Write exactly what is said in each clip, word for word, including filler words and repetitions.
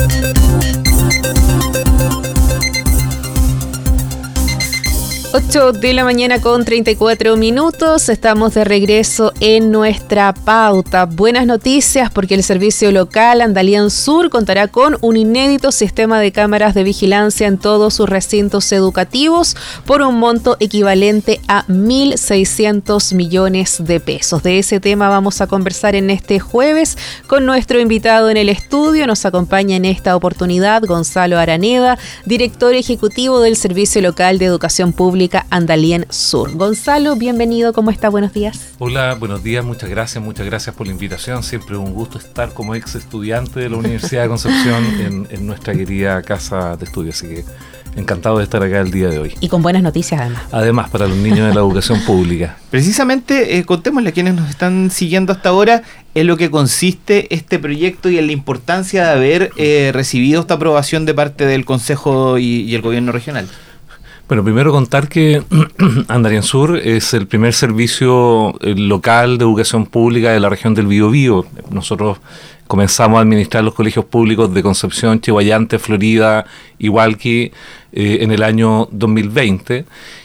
ocho de la mañana con treinta y cuatro minutos, estamos de regreso en nuestra pauta. Buenas noticias porque el servicio local Andalién Sur contará con un inédito sistema de cámaras de vigilancia en todos sus recintos educativos por un monto equivalente a mil seiscientos millones de pesos. De ese tema vamos a conversar en este jueves con nuestro invitado en el estudio. Nos acompaña en esta oportunidad Gonzalo Araneda, director ejecutivo del Servicio Local de Educación Pública Andalién Sur. Gonzalo, bienvenido, ¿cómo está? Buenos días. Hola, buenos días, muchas gracias, muchas gracias por la invitación. Siempre un gusto estar como ex estudiante de la Universidad de Concepción en, en nuestra querida casa de estudio, así que encantado de estar acá el día de hoy. Y con buenas noticias además. Además, para los niños de la educación pública. Precisamente, eh, contémosle a quienes nos están siguiendo hasta ahora en lo que consiste este proyecto y en la importancia de haber eh, recibido esta aprobación de parte del Consejo y, y el Gobierno regional. Bueno, primero contar que Andalién Sur es el primer servicio local de educación pública de la región del Biobío. Nosotros comenzamos a administrar los colegios públicos de Concepción, Chiguayante, Florida, Igualqui eh, en el año dos mil veinte.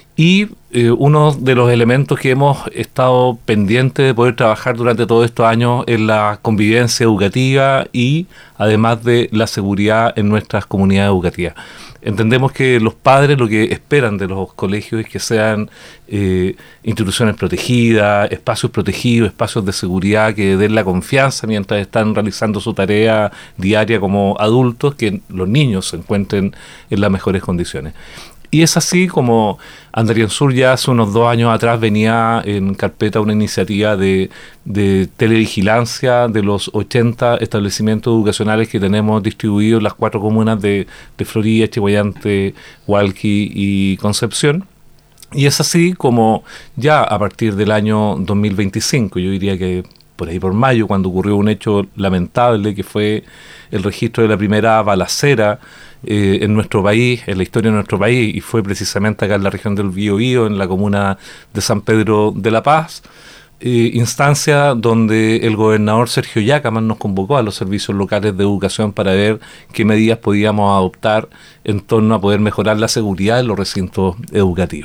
Y eh, uno de los elementos que hemos estado pendientes de poder trabajar durante todos estos años es la convivencia educativa y además de la seguridad en nuestras comunidades educativas. Entendemos que los padres lo que esperan de los colegios es que sean eh, instituciones protegidas, espacios protegidos, espacios de seguridad que den la confianza mientras están realizando su tarea diaria como adultos, que los niños se encuentren en las mejores condiciones. Y es así como Andalién Sur ya hace unos dos años atrás venía en carpeta una iniciativa de, de televigilancia de los ochenta establecimientos educacionales que tenemos distribuidos en las cuatro comunas de, de Florida, Chiguayante, Hualqui y Concepción. Y es así como ya a partir del año dos mil veinticinco, yo diría que por ahí por mayo, cuando ocurrió un hecho lamentable que fue el registro de la primera balacera eh, en nuestro país, en la historia de nuestro país, y fue precisamente acá en la región del Biobío, en la comuna de San Pedro de la Paz, eh, instancia donde el gobernador Sergio Yacaman nos convocó a los servicios locales de educación para ver qué medidas podíamos adoptar en torno a poder mejorar la seguridad en los recintos educativos.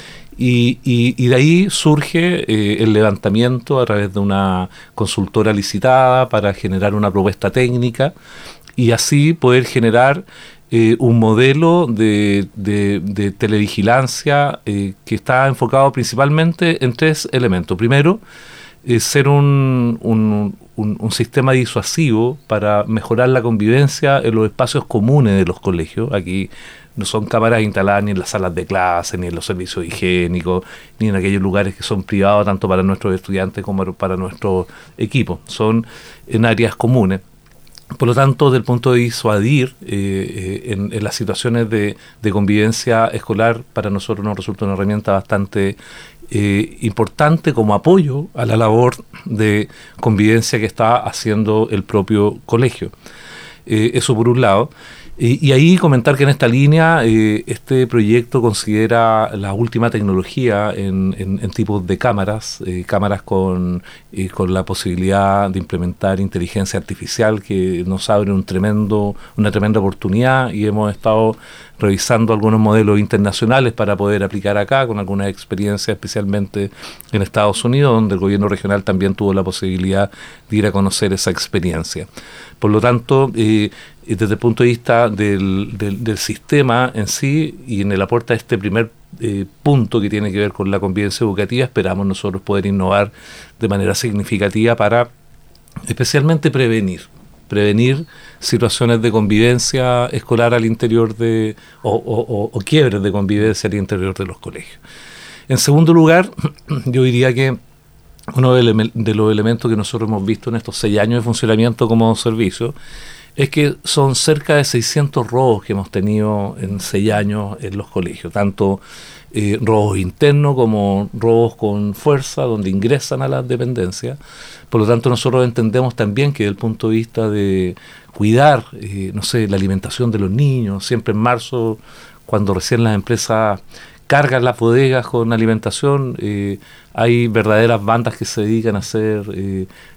Y, y, y de ahí surge eh, el levantamiento a través de una consultora licitada para generar una propuesta técnica y así poder generar eh, un modelo de, de, de televigilancia eh, que está enfocado principalmente en tres elementos. Primero, eh, ser un, un, un, un sistema disuasivo para mejorar la convivencia en los espacios comunes de los colegios. Aquí no son cámaras instaladas ni en las salas de clase, ni en los servicios higiénicos, ni en aquellos lugares que son privados tanto para nuestros estudiantes como para nuestros equipos. Son en áreas comunes. Por lo tanto, desde el punto de disuadir eh, eh, en, en las situaciones de, de convivencia escolar, para nosotros nos resulta una herramienta bastante eh, importante como apoyo a la labor de convivencia que está haciendo el propio colegio. Eh, eso por un lado. Y, y ahí comentar que en esta línea eh, este proyecto considera la última tecnología en, en, en tipos de cámaras, eh, cámaras con, eh, con la posibilidad de implementar inteligencia artificial que nos abre un tremendo, una tremenda oportunidad y hemos estado revisando algunos modelos internacionales para poder aplicar acá con algunas experiencias, especialmente en Estados Unidos, donde el gobierno regional también tuvo la posibilidad de ir a conocer esa experiencia. Por lo tanto, eh, desde el punto de vista del, del, del sistema en sí y en el aporte a este primer eh, punto que tiene que ver con la convivencia educativa, esperamos nosotros poder innovar de manera significativa para especialmente prevenir. prevenir situaciones de convivencia escolar al interior de, o, o, o quiebres de convivencia al interior de los colegios. En segundo lugar, yo diría que uno de, ele- de los elementos que nosotros hemos visto en estos seis años de funcionamiento como servicio es que son cerca de seiscientos robos que hemos tenido en seis años en los colegios, tanto eh, robos internos como robos con fuerza, donde ingresan a las dependencias. Por lo tanto, nosotros entendemos también que desde el punto de vista de cuidar, eh, no sé, la alimentación de los niños, siempre en marzo, cuando recién las empresas cargan las bodegas con alimentación, eh, hay verdaderas bandas que se dedican a hacer eh,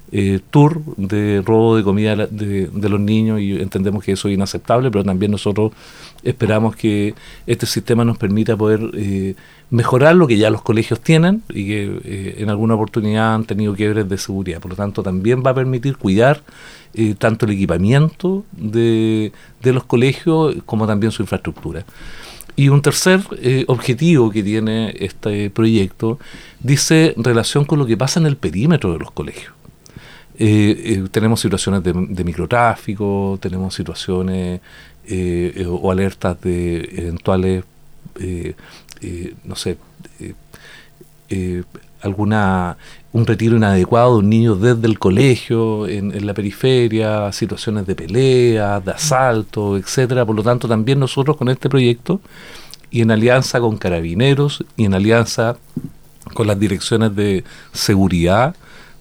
eh, tour de robo de comida de, de los niños, y entendemos que eso es inaceptable, pero también nosotros esperamos que este sistema nos permita poder eh, mejorar lo que ya los colegios tienen y que eh, en alguna oportunidad han tenido quiebres de seguridad. Por lo tanto, también va a permitir cuidar eh, tanto el equipamiento de, de los colegios como también su infraestructura. Y un tercer eh, objetivo que tiene este proyecto dice relación con lo que pasa en el perímetro de los colegios. Eh, eh, tenemos situaciones de, de microtráfico, tenemos situaciones eh, eh, o alertas de eventuales, eh, eh, no sé, eh, eh, alguna un retiro inadecuado de un niño desde el colegio, en, en la periferia, situaciones de pelea, de asalto, etcétera. Por lo tanto, también nosotros con este proyecto, y en alianza con Carabineros, y en alianza con las direcciones de seguridad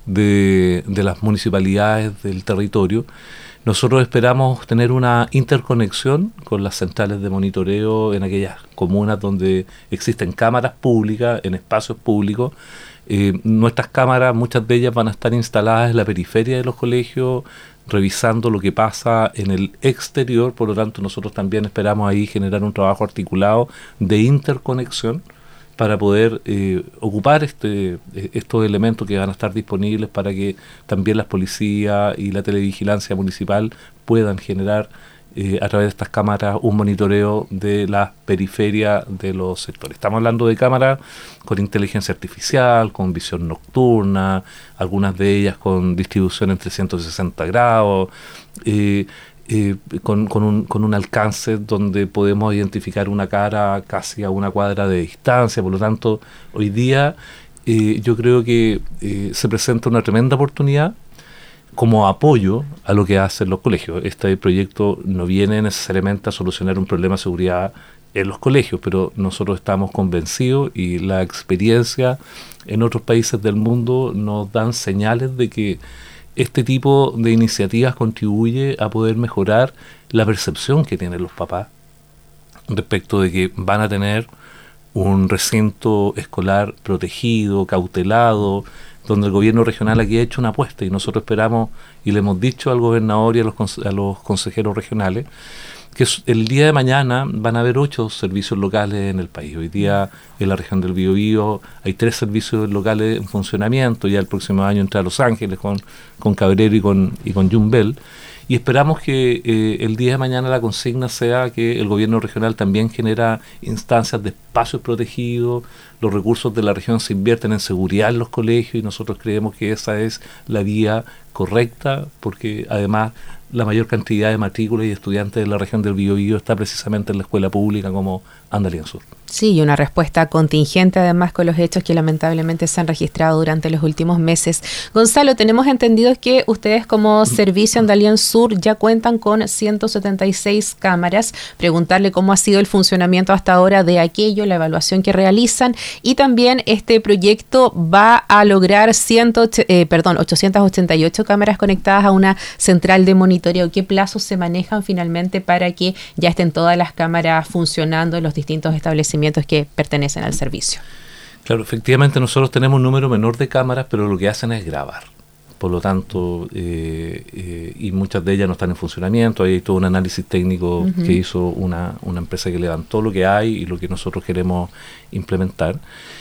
de, de las municipalidades del territorio, nosotros esperamos tener una interconexión con las centrales de monitoreo en aquellas comunas donde existen cámaras públicas, en espacios públicos. Eh, nuestras cámaras, muchas de ellas van a estar instaladas en la periferia de los colegios, revisando lo que pasa en el exterior. Por lo tanto, nosotros también esperamos ahí generar un trabajo articulado de interconexión para poder eh, ocupar este, estos elementos que van a estar disponibles para que también las policías y la televigilancia municipal puedan generar eh, a través de estas cámaras un monitoreo de la periferia de los sectores. Estamos hablando de cámaras con inteligencia artificial, con visión nocturna, algunas de ellas con distribución en trescientos sesenta grados, eh, eh, con, con, un, con un alcance donde podemos identificar una cara casi a una cuadra de distancia. Por lo tanto, hoy día eh, yo creo que eh, se presenta una tremenda oportunidad como apoyo a lo que hacen los colegios. Este proyecto no viene necesariamente a solucionar un problema de seguridad en los colegios, pero nosotros estamos convencidos, y la experiencia en otros países del mundo nos dan señales de que este tipo de iniciativas contribuye a poder mejorar la percepción que tienen los papás respecto de que van a tener un recinto escolar protegido, cautelado, donde el gobierno regional aquí ha hecho una apuesta, y nosotros esperamos, y le hemos dicho al gobernador y a los, a los consejeros regionales, que el día de mañana van a haber ocho servicios locales en el país. Hoy día en la región del Biobío hay tres servicios locales en funcionamiento, ya el próximo año entra a Los Ángeles con, con Cabrero y con, y con Yumbel, y esperamos que eh, el día de mañana la consigna sea que el gobierno regional también genera instancias de espacios protegidos, los recursos de la región se invierten en seguridad en los colegios, y nosotros creemos que esa es la vía correcta, porque además la mayor cantidad de matrículas y estudiantes de la región del Biobío está precisamente en la escuela pública como Andalian Sur. Sí, y una respuesta contingente además con los hechos que lamentablemente se han registrado durante los últimos meses. Gonzalo, tenemos entendido que ustedes como Servicio Andalian Sur ya cuentan con ciento setenta y seis cámaras. Preguntarle cómo ha sido el funcionamiento hasta ahora de aquello, la evaluación que realizan, y también este proyecto va a lograr cien, eh, perdón, ochocientas ochenta y ocho cámaras conectadas a una central de monitoreo. ¿Qué plazos se manejan finalmente para que ya estén todas las cámaras funcionando en los distintos establecimientos que pertenecen al servicio? Claro, efectivamente nosotros tenemos un número menor de cámaras, pero lo que hacen es grabar. Por lo tanto, eh, eh, y muchas de ellas no están en funcionamiento. Hay todo un análisis técnico uh-huh. que hizo una, una empresa que levantó lo que hay y lo que nosotros queremos implementar.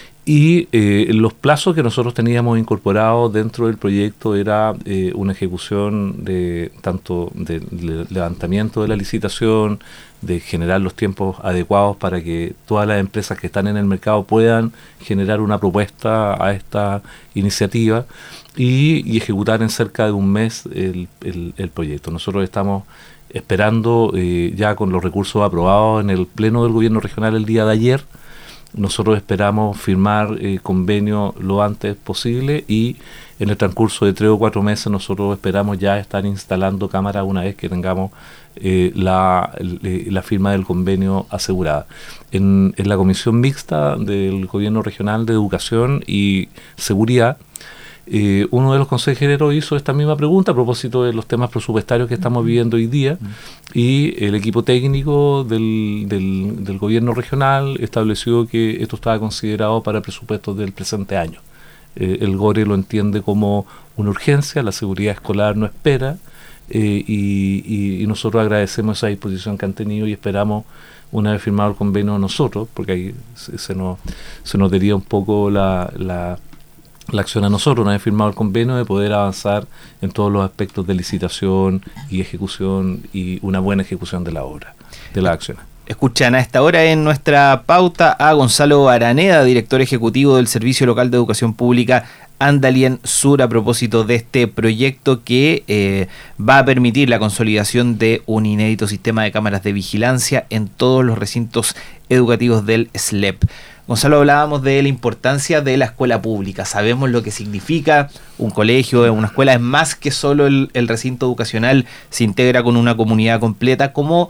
Y eh, los plazos que nosotros teníamos incorporados dentro del proyecto era eh, una ejecución de tanto de, de levantamiento de la licitación, de generar los tiempos adecuados para que todas las empresas que están en el mercado puedan generar una propuesta a esta iniciativa y, y ejecutar en cerca de un mes el, el, el proyecto. Nosotros estamos esperando eh, ya con los recursos aprobados en el Pleno del Gobierno Regional el día de ayer. Nosotros esperamos firmar eh, convenio lo antes posible, y en el transcurso de tres o cuatro meses nosotros esperamos ya estar instalando cámaras una vez que tengamos eh, la, la firma del convenio asegurada. En, en la comisión mixta del Gobierno Regional de Educación y Seguridad, Eh, uno de los consejeros hizo esta misma pregunta a propósito de los temas presupuestarios que estamos viviendo hoy día, y el equipo técnico del, del, del gobierno regional estableció que esto estaba considerado para presupuestos del presente año. Eh, el GORE lo entiende como una urgencia, la seguridad escolar no espera, eh, y, y, y nosotros agradecemos esa disposición que han tenido y esperamos, una vez firmado el convenio nosotros, porque ahí se, se nos se nos daría un poco la, la, la acción a nosotros, una vez firmado el convenio, de poder avanzar en todos los aspectos de licitación y ejecución y una buena ejecución de la obra, de la acción. Escuchan a esta hora en nuestra pauta a Gonzalo Araneda, director ejecutivo del Servicio Local de Educación Pública Andalien Sur, a propósito de este proyecto que eh, va a permitir la consolidación de un inédito sistema de cámaras de vigilancia en todos los recintos educativos del S L E P. Gonzalo, hablábamos de la importancia de la escuela pública. Sabemos lo que significa un colegio, una escuela es más que solo el, el recinto educacional, se integra con una comunidad completa. ¿Cómo,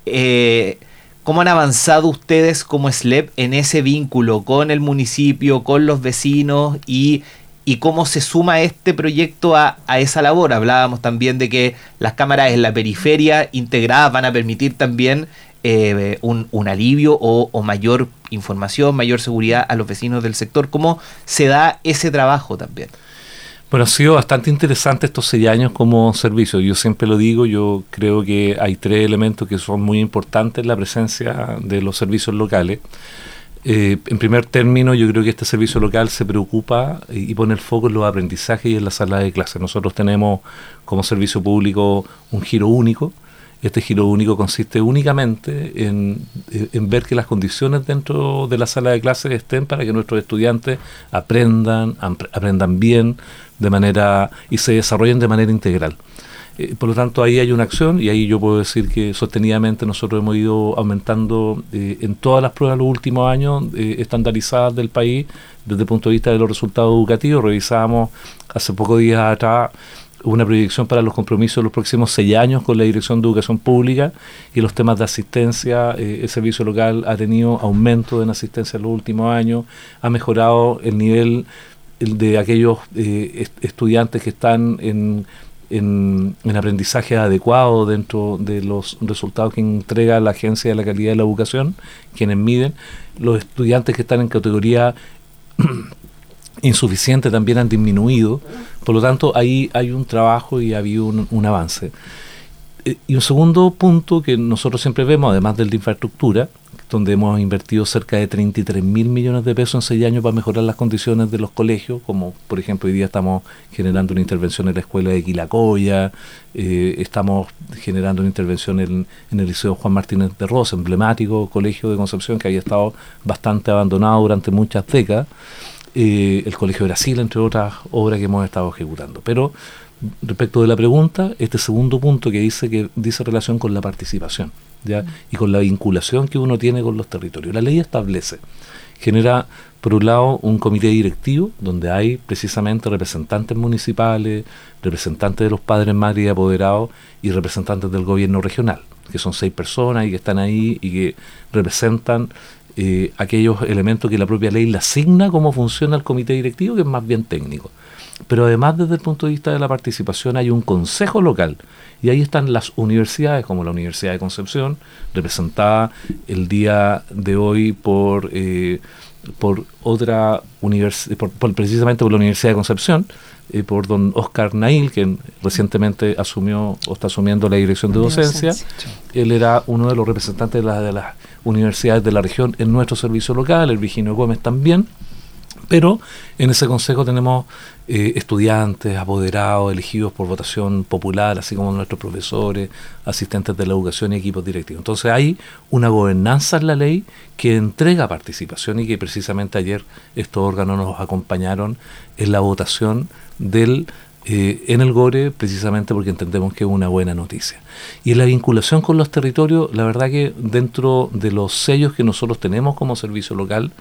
eh, ¿Cómo han avanzado ustedes como S L E P en ese vínculo con el municipio, con los vecinos y... y cómo se suma este proyecto a, a esa labor? Hablábamos también de que las cámaras en la periferia integradas van a permitir también eh, un, un alivio o, o mayor información, mayor seguridad a los vecinos del sector. ¿Cómo se da ese trabajo también? Bueno, ha sido bastante interesante estos seis años como servicio. Yo siempre lo digo, yo creo que hay tres elementos que son muy importantes en la presencia de los servicios locales. Eh, en primer término, yo creo que este servicio local se preocupa y, y pone el foco en los aprendizajes y en la sala de clase. Nosotros tenemos como servicio público un giro único. Este giro único consiste únicamente en, en ver que las condiciones dentro de la sala de clases estén para que nuestros estudiantes aprendan, aprendan bien de manera y se desarrollen de manera integral. Eh, por lo tanto, ahí hay una acción y ahí yo puedo decir que sostenidamente nosotros hemos ido aumentando eh, en todas las pruebas los últimos años eh, estandarizadas del país desde el punto de vista de los resultados educativos. Revisábamos hace pocos días atrás una proyección para los compromisos de los próximos seis años con la Dirección de Educación Pública y los temas de asistencia. Eh, el servicio local ha tenido aumento en asistencia en los últimos años, ha mejorado el nivel el de aquellos eh, est- estudiantes que están en En, en aprendizaje adecuado dentro de los resultados que entrega la Agencia de la Calidad de la Educación, quienes miden. Los estudiantes que están en categoría insuficiente también han disminuido, por lo tanto ahí hay un trabajo y ha habido un, un avance. Eh, y un segundo punto que nosotros siempre vemos, además del de infraestructura, donde hemos invertido cerca de treinta y tres mil millones de pesos en seis años para mejorar las condiciones de los colegios, como por ejemplo hoy día estamos generando una intervención en la escuela de Quilacoya, eh, estamos generando una intervención en, en el Liceo Juan Martínez de Rosa, emblemático colegio de Concepción que había estado bastante abandonado durante muchas décadas, eh, el Colegio de Brasil, entre otras obras que hemos estado ejecutando. Pero respecto de la pregunta, este segundo punto que dice que dice relación con la participación, ¿ya? Y con la vinculación que uno tiene con los territorios. La ley establece, genera por un lado un comité directivo donde hay precisamente representantes municipales, representantes de los padres, madres y apoderados y representantes del gobierno regional, que son seis personas y que están ahí y que representan eh, aquellos elementos que la propia ley le asigna cómo funciona el comité directivo, que es más bien técnico. Pero además, desde el punto de vista de la participación, hay un consejo local y ahí están las universidades, como la Universidad de Concepción, representada el día de hoy por eh, por otra universidad, por, por, precisamente por la Universidad de Concepción, eh, por don Oscar Nail, que recientemente asumió o está asumiendo la dirección de docencia. Sí. Él era uno de los representantes de, la, de las universidades de la región en nuestro servicio local, el Virginio Gómez también. Pero en ese consejo tenemos eh, estudiantes, apoderados, elegidos por votación popular, así como nuestros profesores, asistentes de la educación y equipos directivos. Entonces hay una gobernanza en la ley que entrega participación y que precisamente ayer estos órganos nos acompañaron en la votación del eh, en el GORE, precisamente porque entendemos que es una buena noticia. Y en la vinculación con los territorios, la verdad que dentro de los sellos que nosotros tenemos como servicio local,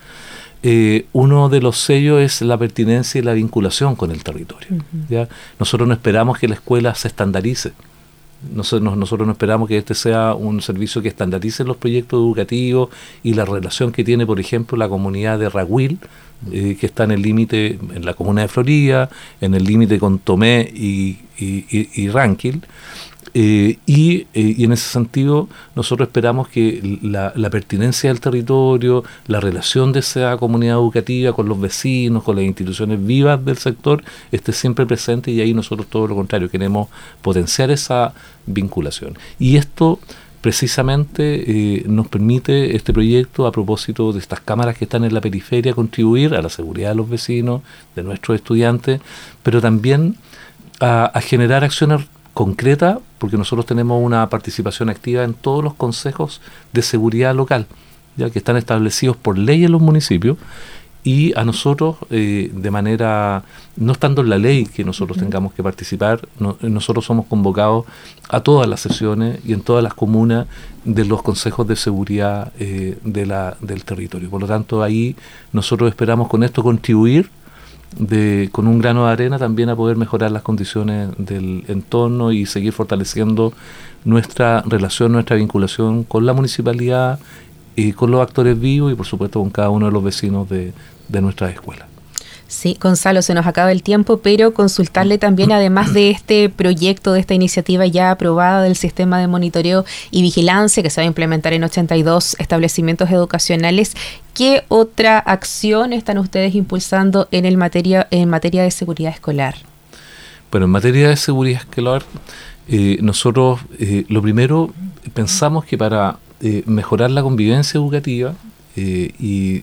Eh, uno de los sellos es la pertinencia y la vinculación con el territorio. Uh-huh. ¿Ya? Nosotros no esperamos que la escuela se estandarice. Nosotros, nosotros no esperamos que este sea un servicio que estandarice los proyectos educativos y la relación que tiene, por ejemplo, la comunidad de Raguil, eh, que está en el límite, en la comuna de Florida, en el límite con Tomé y, y, y, y Ranquil. Eh, y, eh, y en ese sentido nosotros esperamos que la, la pertinencia del territorio, la relación de esa comunidad educativa con los vecinos, con las instituciones vivas del sector, esté siempre presente, y ahí nosotros todo lo contrario, queremos potenciar esa vinculación. Y esto precisamente eh, nos permite este proyecto, a propósito de estas cámaras que están en la periferia, contribuir a la seguridad de los vecinos, de nuestros estudiantes, pero también a, a generar acciones concreta, porque nosotros tenemos una participación activa en todos los consejos de seguridad local, ya que están establecidos por ley en los municipios, y a nosotros, eh, de manera, no estando en la ley que nosotros uh-huh. tengamos que participar, no, nosotros somos convocados a todas las sesiones y en todas las comunas de los consejos de seguridad eh, de la, del territorio. Por lo tanto, ahí nosotros esperamos con esto contribuir De, con un grano de arena también a poder mejorar las condiciones del entorno y seguir fortaleciendo nuestra relación, nuestra vinculación con la municipalidad y con los actores vivos y por supuesto con cada uno de los vecinos de, de nuestras escuelas. Sí, Gonzalo, se nos acaba el tiempo, pero consultarle también, además de este proyecto, de esta iniciativa ya aprobada del sistema de monitoreo y vigilancia que se va a implementar en ochenta y dos establecimientos educacionales, ¿qué otra acción están ustedes impulsando en, el materia, en materia de seguridad escolar? Bueno, en materia de seguridad escolar, eh, nosotros eh, lo primero pensamos que para eh, mejorar la convivencia educativa eh, y,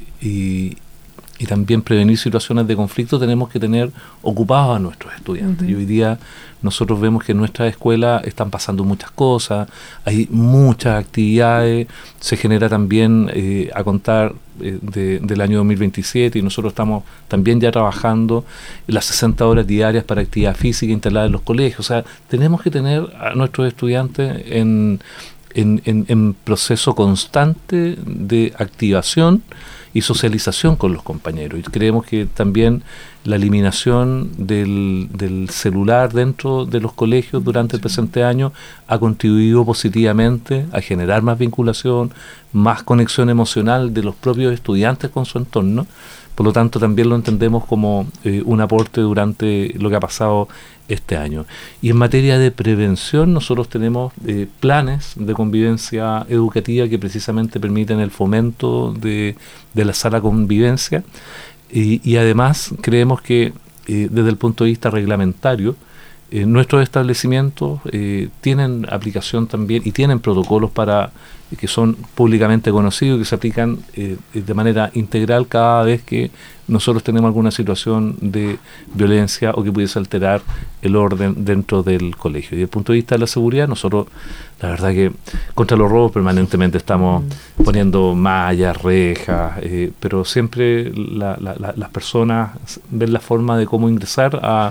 y y también prevenir situaciones de conflicto, tenemos que tener ocupados a nuestros estudiantes. Uh-huh. Y hoy día nosotros vemos que en nuestras escuelas están pasando muchas cosas, hay muchas actividades, se genera también, eh, a contar eh, de, del año dos mil veintisiete, y nosotros estamos también ya trabajando las sesenta horas diarias para actividad física instalada en los colegios. O sea, tenemos que tener a nuestros estudiantes en, en, en, en proceso constante de activación y socialización con los compañeros. Y creemos que también la eliminación del, del celular dentro de los colegios durante el presente año ha contribuido positivamente a generar más vinculación, más conexión emocional de los propios estudiantes con su entorno. Por lo tanto, también lo entendemos como eh, un aporte durante lo que ha pasado este año. Y en materia de prevención, nosotros tenemos eh, planes de convivencia educativa que precisamente permiten el fomento de, de la sana convivencia, y, y además creemos que eh, desde el punto de vista reglamentario, eh, nuestros establecimientos eh, tienen aplicación también y tienen protocolos para que son públicamente conocidos, que se aplican eh, de manera integral cada vez que nosotros tenemos alguna situación de violencia o que pudiese alterar el orden dentro del colegio. Y desde el punto de vista de la seguridad, nosotros, la verdad que contra los robos permanentemente estamos mm. poniendo mallas, rejas, eh, pero siempre la, la, la, las personas ven la forma de cómo ingresar a,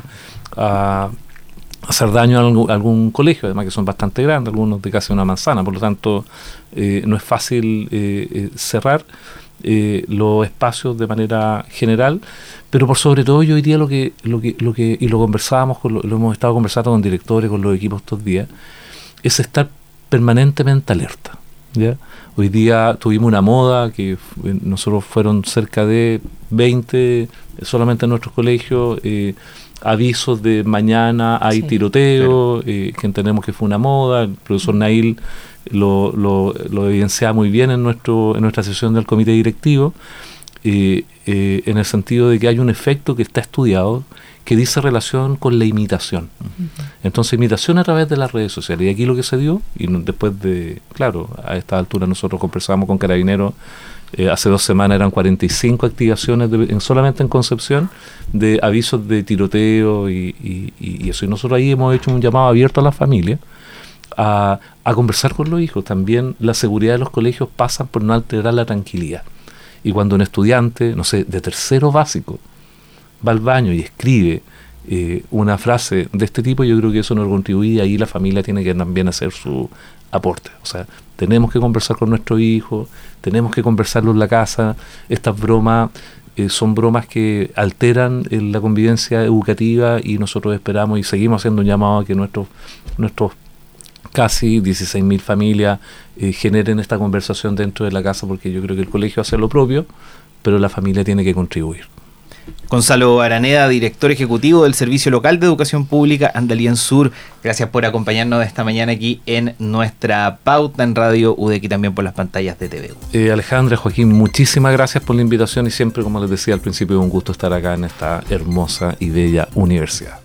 a hacer daño a algún, a algún colegio, además que son bastante grandes, algunos de casi una manzana, por lo tanto eh, no es fácil eh, eh, cerrar eh, los espacios de manera general, pero por sobre todo yo diría lo que, lo que, lo que y lo conversábamos, con lo, lo hemos estado conversando con directores, con los equipos estos días, es estar permanentemente alerta, ¿ya? Hoy día tuvimos una moda que nosotros fueron cerca de veinte solamente en nuestros colegios, eh, avisos de mañana hay sí, tiroteo, eh, que entendemos que fue una moda. El profesor Nail lo, lo, lo evidenciaba muy bien en nuestro en nuestra sesión del comité directivo, eh, eh, en el sentido de que hay un efecto que está estudiado que dice relación con la imitación. Uh-huh. Entonces, imitación a través de las redes sociales. Y aquí lo que se dio, y después de, claro, a esta altura nosotros conversamos con Carabineros. Eh, hace dos semanas eran cuarenta y cinco activaciones de, en, solamente en Concepción de avisos de tiroteo y, y, y eso. Y nosotros ahí hemos hecho un llamado abierto a la familia a, a conversar con los hijos. También la seguridad de los colegios pasa por no alterar la tranquilidad. Y cuando un estudiante, no sé, de tercero básico va al baño y escribe eh, una frase de este tipo, yo creo que eso nos contribuye, y ahí la familia tiene que también hacer su aporte. O sea, tenemos que conversar con nuestros hijos, tenemos que conversarlo en la casa. Estas bromas eh, son bromas que alteran eh, la convivencia educativa, y nosotros esperamos y seguimos haciendo un llamado a que nuestros nuestros casi dieciséis mil familias eh, generen esta conversación dentro de la casa, porque yo creo que el colegio hace lo propio, pero la familia tiene que contribuir. Gonzalo Araneda, director ejecutivo del Servicio Local de Educación Pública Andalién Sur, gracias por acompañarnos esta mañana aquí en nuestra pauta en Radio U D E C y también por las pantallas de T V U. Eh, Alejandra, Joaquín, muchísimas gracias por la invitación y siempre, como les decía al principio, un gusto estar acá en esta hermosa y bella universidad.